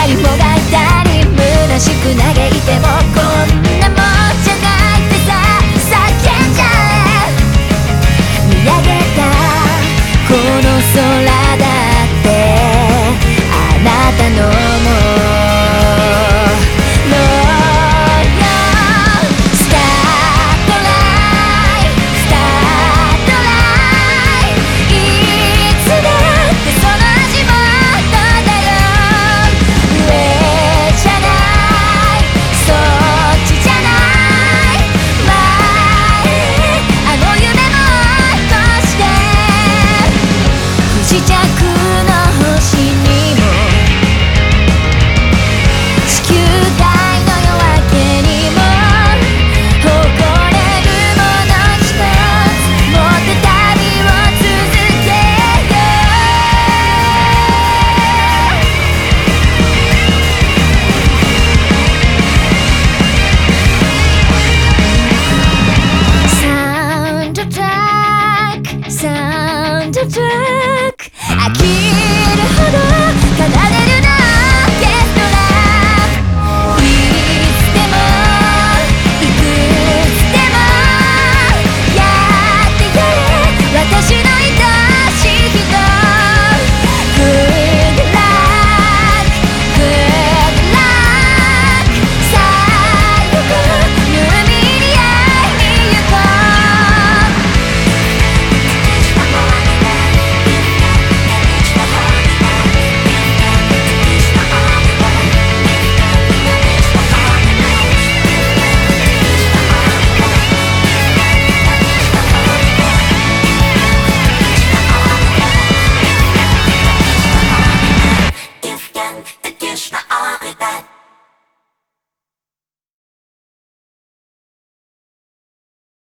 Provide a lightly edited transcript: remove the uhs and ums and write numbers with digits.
誰もがいたり虚しく嘆いてもこんなもんじゃないってさ叫んじゃえ。見上げたこの空だってあなたのも不時着の星にも地球外の夜明けにも誇れるもの一つ持って旅を続けよう。サウンドトラックサウンドトラック飽きるほど奏でるのオーケストラ。いつでもいくつでもやってやれ私の愛しい人。 Good luck Good luck さあ行こう海に会いに行こう。 It's not all that